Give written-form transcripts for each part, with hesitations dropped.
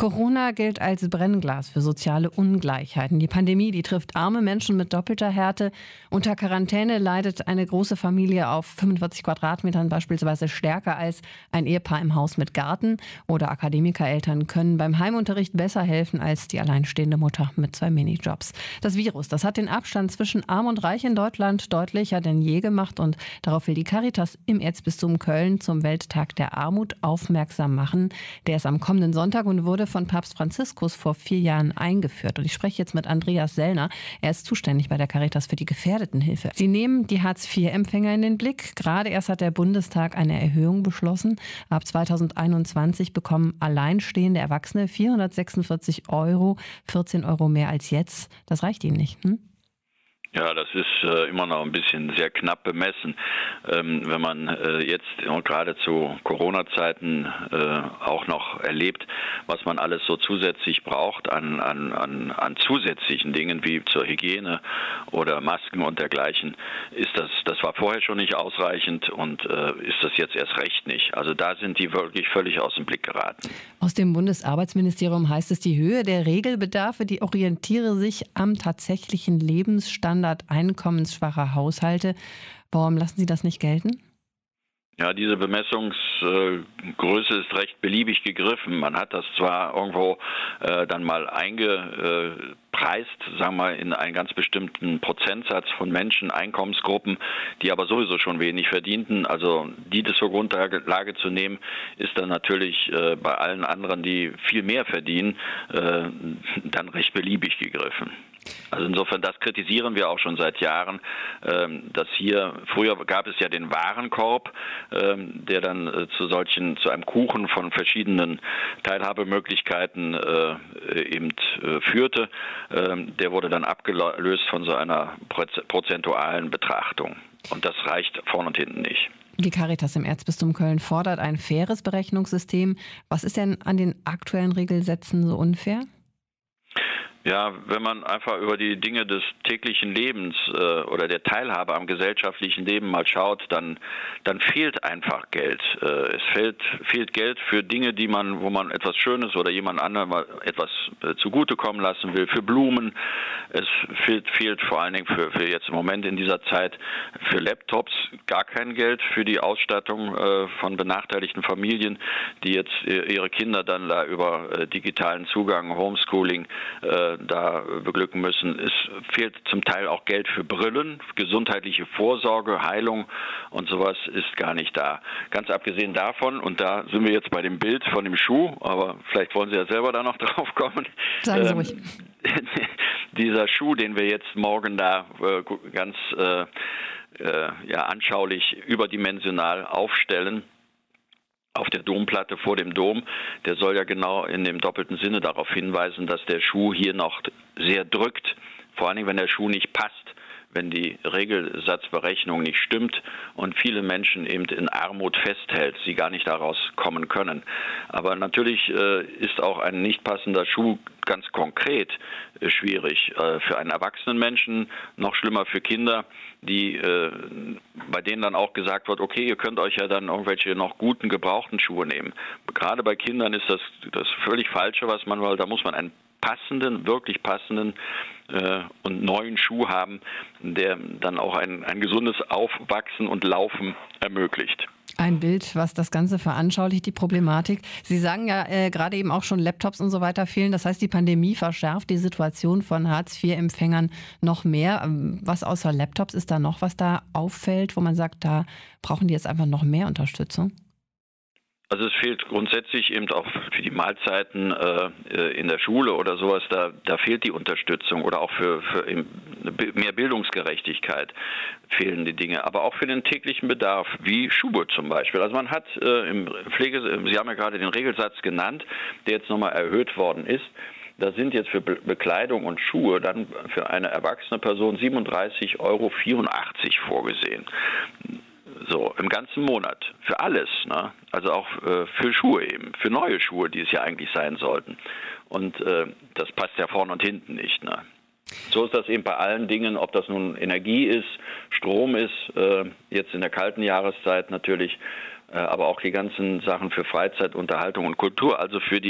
Corona gilt als Brennglas für soziale Ungleichheiten. Die Pandemie, die trifft arme Menschen mit doppelter Härte. Unter Quarantäne leidet eine große Familie auf 45 Quadratmetern beispielsweise stärker als ein Ehepaar im Haus mit Garten. Oder Akademikereltern können beim Heimunterricht besser helfen als die alleinstehende Mutter mit 2 Minijobs. Das Virus, das hat den Abstand zwischen Arm und Reich in Deutschland deutlicher denn je gemacht. Und darauf will die Caritas im Erzbistum Köln zum Welttag der Armut aufmerksam machen. Der ist am kommenden Sonntag und wurde von Papst Franziskus vor 4 Jahren eingeführt. Und ich spreche jetzt mit Andreas Sellner. Er ist zuständig bei der Caritas für die Gefährdetenhilfe. Sie nehmen die Hartz-IV-Empfänger in den Blick. Gerade erst hat der Bundestag eine Erhöhung beschlossen. Ab 2021 bekommen alleinstehende Erwachsene 446 €, 14 € mehr als jetzt. Das reicht ihnen nicht, hm? Ja, das ist immer noch ein bisschen sehr knapp bemessen. Wenn man jetzt gerade zu Corona-Zeiten auch noch erlebt, was man alles so zusätzlich braucht an zusätzlichen Dingen wie zur Hygiene oder Masken und dergleichen, das war vorher schon nicht ausreichend und ist das jetzt erst recht nicht. Also da sind die wirklich völlig aus dem Blick geraten. Aus dem Bundesarbeitsministerium heißt es, die Höhe der Regelbedarfe, die orientiere sich am tatsächlichen Lebensstandard einkommensschwacher Haushalte. Warum lassen Sie das nicht gelten? Ja, diese Bemessungsgröße ist recht beliebig gegriffen. Man hat das zwar irgendwo dann mal eingepreist, sagen wir mal, in einen ganz bestimmten Prozentsatz von Menschen, Einkommensgruppen, die aber sowieso schon wenig verdienten. Also die das zur Grundlage zu nehmen, ist dann natürlich bei allen anderen, die viel mehr verdienen, dann recht beliebig gegriffen. Also insofern, das kritisieren wir auch schon seit Jahren, dass früher gab es ja den Warenkorb, der dann zu einem Kuchen von verschiedenen Teilhabemöglichkeiten eben führte. Der wurde dann abgelöst von so einer prozentualen Betrachtung. Und das reicht vorne und hinten nicht. Die Caritas im Erzbistum Köln fordert ein faires Berechnungssystem. Was ist denn an den aktuellen Regelsätzen so unfair? Ja, wenn man einfach über die Dinge des täglichen Lebens oder der Teilhabe am gesellschaftlichen Leben mal schaut, dann fehlt einfach Geld. Es fehlt Geld für Dinge, wo man etwas Schönes oder jemand anderem mal etwas zugutekommen lassen will, für Blumen. Es fehlt vor allen Dingen für jetzt im Moment in dieser Zeit für Laptops gar kein Geld für die Ausstattung von benachteiligten Familien, die jetzt ihre Kinder dann da über digitalen Zugang, Homeschooling da beglücken müssen. Es fehlt zum Teil auch Geld für Brillen, gesundheitliche Vorsorge, Heilung und sowas ist gar nicht da. Ganz abgesehen davon, und da sind wir jetzt bei dem Bild von dem Schuh, aber vielleicht wollen Sie ja selber da noch drauf kommen. Sagen Sie ruhig. Dieser Schuh, den wir jetzt morgen da ganz anschaulich überdimensional aufstellen, auf der Domplatte vor dem Dom, der soll ja genau in dem doppelten Sinne darauf hinweisen, dass der Schuh hier noch sehr drückt, vor allem wenn der Schuh nicht passt, wenn die Regelsatzberechnung nicht stimmt und viele Menschen eben in Armut festhält, sie gar nicht daraus kommen können. Aber natürlich ist auch ein nicht passender Schuh ganz konkret schwierig für einen erwachsenen Menschen, noch schlimmer für Kinder, bei denen dann auch gesagt wird, okay, ihr könnt euch ja dann irgendwelche noch guten, gebrauchten Schuhe nehmen. Gerade bei Kindern ist das völlig Falsche, was man will. Da muss man einen wirklich passenden und neuen Schuh haben, der dann auch ein gesundes Aufwachsen und Laufen ermöglicht. Ein Bild, was das Ganze veranschaulicht, die Problematik. Sie sagen ja gerade eben auch schon, Laptops und so weiter fehlen. Das heißt, die Pandemie verschärft die Situation von Hartz-IV-Empfängern noch mehr. Was außer Laptops ist da noch, was da auffällt, wo man sagt, da brauchen die jetzt einfach noch mehr Unterstützung? Also es fehlt grundsätzlich eben auch für die Mahlzeiten in der Schule oder sowas, da fehlt die Unterstützung oder auch für mehr Bildungsgerechtigkeit fehlen die Dinge, aber auch für den täglichen Bedarf, wie Schuhe zum Beispiel. Also man hat Sie haben ja gerade den Regelsatz genannt, der jetzt nochmal erhöht worden ist. Da sind jetzt für Bekleidung und Schuhe dann für eine erwachsene Person 37,84 € vorgesehen. So, im ganzen Monat. Für alles, ne? Also auch für Schuhe eben, für neue Schuhe, die es ja eigentlich sein sollten. Und das passt ja vorne und hinten nicht, ne? So ist das eben bei allen Dingen, ob das nun Energie ist, Strom ist, jetzt in der kalten Jahreszeit natürlich, aber auch die ganzen Sachen für Freizeit, Unterhaltung und Kultur, also für die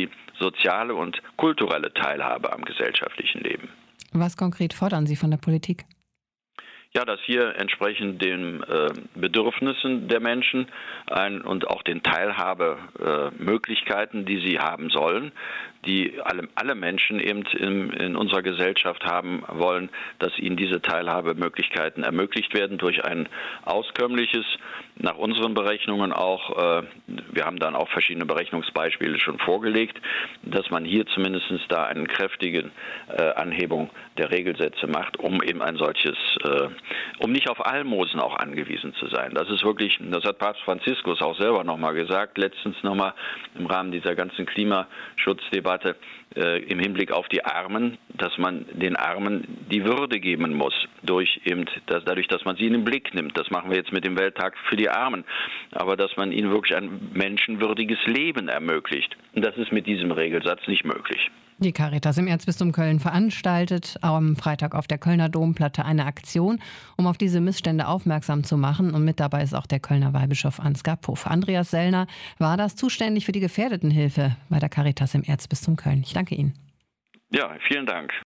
soziale und kulturelle Teilhabe am gesellschaftlichen Leben. Was konkret fordern Sie von der Politik? Ja, dass hier entsprechend den Bedürfnissen der Menschen und auch den Teilhabemöglichkeiten, die sie haben sollen, die alle Menschen eben in unserer Gesellschaft haben wollen, dass ihnen diese Teilhabemöglichkeiten ermöglicht werden durch ein auskömmliches, nach unseren Berechnungen auch, wir haben dann auch verschiedene Berechnungsbeispiele schon vorgelegt, dass man hier zumindest da eine kräftige Anhebung der Regelsätze macht, um eben ein solches um nicht auf Almosen auch angewiesen zu sein. Das ist wirklich, das hat Papst Franziskus auch selber nochmal gesagt, letztens nochmal im Rahmen dieser ganzen Klimaschutzdebatte im Hinblick auf die Armen, dass man den Armen die Würde geben muss, dadurch, dass man sie in den Blick nimmt. Das machen wir jetzt mit dem Welttag für die Armen, aber dass man ihnen wirklich ein menschenwürdiges Leben ermöglicht. Und das ist mit diesem Regelsatz nicht möglich. Die Caritas im Erzbistum Köln veranstaltet am Freitag auf der Kölner Domplatte eine Aktion, um auf diese Missstände aufmerksam zu machen. Und mit dabei ist auch der Kölner Weihbischof Ansgar Puff. Andreas Sellner war das, zuständig für die Gefährdetenhilfe bei der Caritas im Erzbistum Köln. Ich danke Ihnen. Ja, vielen Dank.